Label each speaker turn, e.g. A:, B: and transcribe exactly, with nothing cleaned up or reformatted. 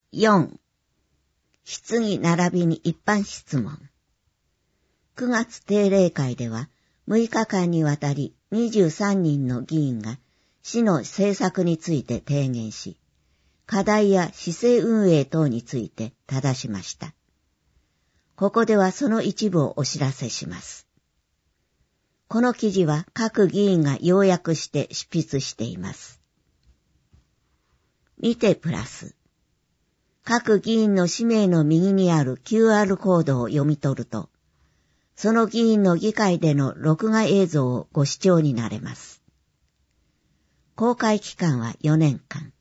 A: よん、質疑並びに一般質問。くがつ定例会ではむいかかんにわたりにじゅうさんにんの議員が市の政策について提言し、課題や市政運営等について正しました。ここではその一部をお知らせします。この記事は各議員が要約して執筆しています。見てプラス。各議員の氏名の右にある キューアール コードを読み取ると、その議員の議会での録画映像をご視聴になれます。公開期間はよねんかん。